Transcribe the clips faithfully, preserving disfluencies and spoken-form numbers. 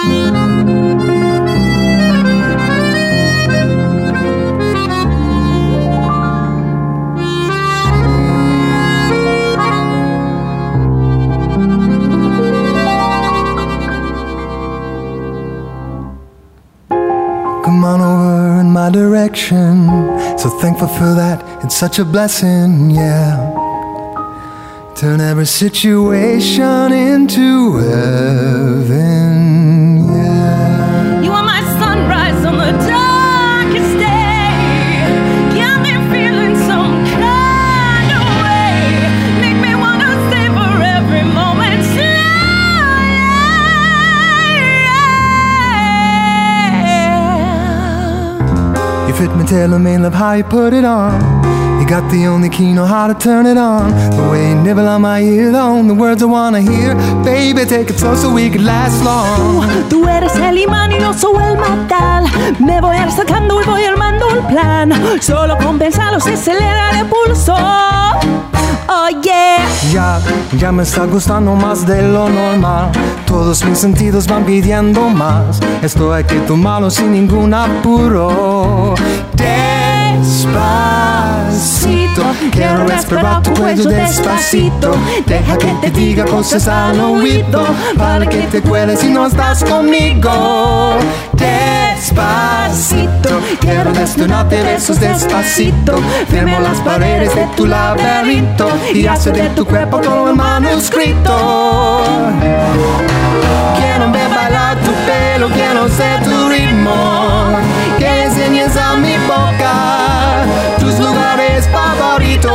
Come on over in my direction. So thankful for that, it's such a blessing, yeah. Turn every situation into heaven, yeah. You are my sunrise on the darkest day. Got me feeling some kind of way. Make me wanna savor every moment. You fit me, tailor me, love how you put it on. You got the only key, know how to turn it on. The way you nibble on my earlobe, the words I wanna hear. Baby, take it slow so we could last long. Tú, tú eres el imán y yo soy el metal. Me voy acercando y voy armando el plan. Solo con pensarlo se acelera el pulso. Oh yeah. Ya, ya me está gustando más de lo normal. Todos mis sentidos van pidiendo más. Esto hay que tomarlo sin ningún apuro. Despacito, quiero respirar tu cuello despacito. Deja que te diga cosas al oído, para que te cueles si no estás conmigo. Despacito, quiero desnudarte besos despacito. Firmo las paredes de tu laberinto y hacer de tu cuerpo todo el manuscrito. Quiero ver bailar tu pelo, quiero ser tu ritmo. Que enseñes a mi boca tus lugares favoritos.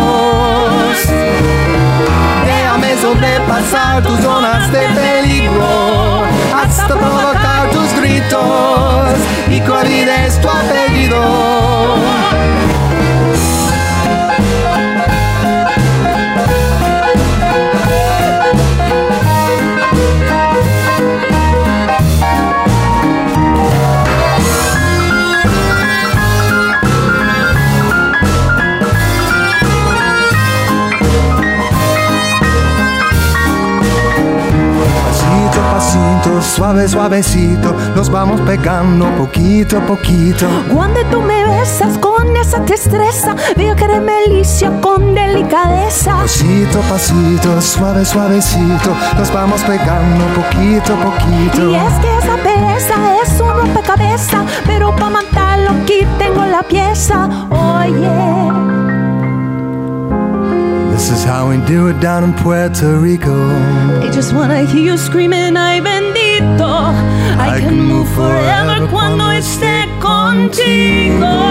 Déjame sobrepasar tus zonas de peligro, hasta provocar tus gritos y que olvides tu apellido. Suave, suavecito, nos vamos pegando poquito a poquito. Cuando tú me besas con esa destreza, veo que eres malicia con delicadeza. Pasito, pasito, suave, suavecito, nos vamos pegando poquito a poquito. Y es que esa pereza es un rompecabezas, pero para matarlo aquí tengo la pieza. Oye, this is how we do it down in Puerto Rico. I just wanna hear you screaming, ay bendito. I, I can move forever cuando esté contigo.